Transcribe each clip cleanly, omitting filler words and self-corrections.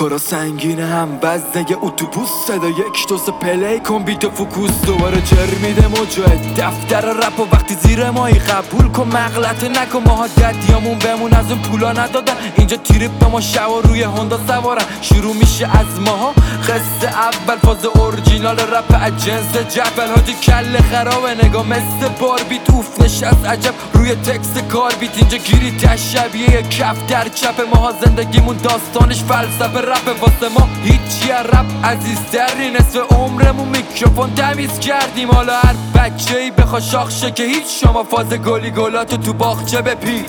کارا سنگینه هم بزنه یه اتوبوس صدا یک دو سه پلی کن بیت فوکوس دوباره جر میده مجاهد دفتر رپ و وقتی زیر مایی قبول کن مغلطه نکن ماها ددیامون بمون از اون پولا ندادن اینجا تیرپ به ما شوا روی هوندا سوارن شروع میشه از ماها قصه اول فاز اورجینال رپ از جنس جبل حاجی کل خرابه نگاه مثل باربی توف نشست عجب روی تکست کار بیت اینجا گیری تشبیه یه کف در چپ ماها زندگیمون داستانش فلسفه رپ واسه ما هیچی رپ عزیزتری نصف عمرمون میکروفون تمیز کردیم حالا هر بچه ای بخوا شاخ شه که هیچ شما فاز گلی گلاتو تو باغچه بپیچ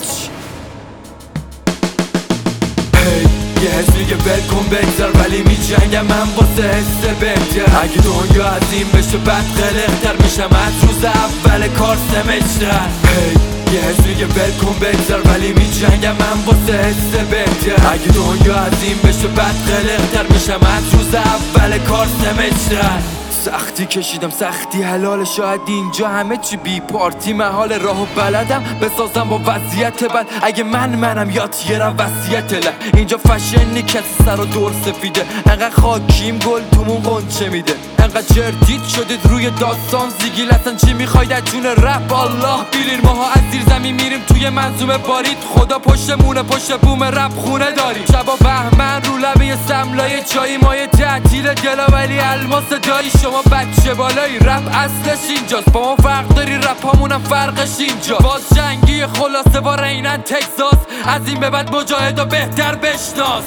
یه حس میگه ول کن بگذار ولی میجنگم من واسه حس بهتر اگه دنیا عظیم بشه بعد قلقتر میشم از روز اول کار سمجتر یه حس میگه ول کن بگذار ولی میجنگم من واسه حس بهتر اگه دنیا عظیم بشه بعد قلقتر میشم از روز اول کار سمجتر سختی کشیدم سختی حلال شاید اینجا همه چی بی پارتی محال راهو بلدم بسازم با وضعیت بد اگه منم یاد یرم وصیت لب اینجا فشنی کسی سر و دور سفیده انقدر خاکیم گل تومون قنچه میده انقدر جردید شدید روی داستان زیگیل اصلا چی میخواید از جون رپ الله بیلیر ماها از زیر زمین میریم توی منظومه بارید خدا پشتمونه پشت بوم رپ خونه داریم شبا بهمن رو لبه سملای چایی مایه تعطیل دلا ولی الماس دایی شما بچه بالایی رپ اصلش اینجاست با ما فرق داری رپ همونم فرقش اینجا باز جنگی خلاصه با رینن تکساس از این به بعد مجاهدا بهتر بشناس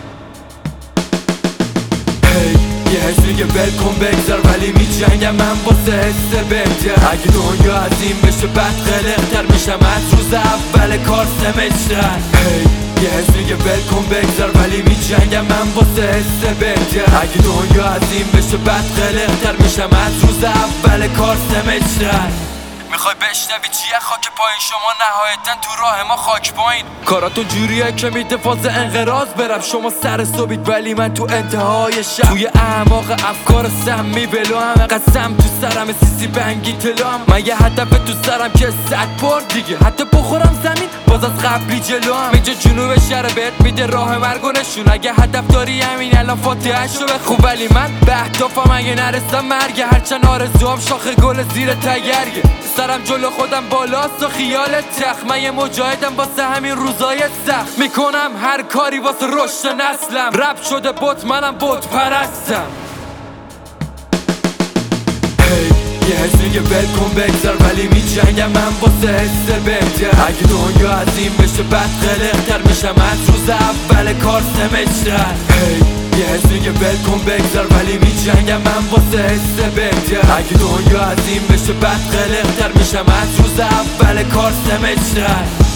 یه حس میگه ول کن بگذار ولی میجنگم من واسه حس بهتر اگه دنیا عظیم بشه بعد قلقتر میشم از روز اول کار سمجتر یه حس میگه ول کن بگذار ولی میجنگم من واسه حس بهتر اگه دنیا عظیم بشه بعد قلقتر میشم از روز اول کار سمجتر میخوای بشنوی چیه خاک پایین شما نهایتا تو راه ما خاک پایین کاراتون جوریه که میده فاز انقراض برم شما سر صبحید ولی من تو انتهای شب توی اعماق افکار سمی بلو هم قسم تو سرم سیسی بنگی تلو هم من یه هدف تو سرم که 100 بار دیگه حتی بخورم زمین باز از قبلی جلو هم اینجا جنوب شهر بهت میده راه مرگ و نشون اگه هدف داری همین الان فاتحه‌شو بخون ولی من به اهدافم اگه نرسم مرگه هرچند آرزوام شاخه گل زیر تگرگه سرم جلو خودم بالاست و خیال تخت من یه مجاهدم واسه همین روزای سخت میکنم هر کاری واسه رشد نسلم رپ شده بت منم بت پرستم یه حس میگه ول کن بگذار ولی میجنگم من واسه حس بهتر اگه دنیا عظیم بشه بعد قلقتر میشم از روز اول کار سمجتر یه حس میگه ول کن بگذار ولی میجنگم من واسه حس بهتر اگه دنیا عظیم بشه بعد قلقتر میشم از روز اول کار سمجتر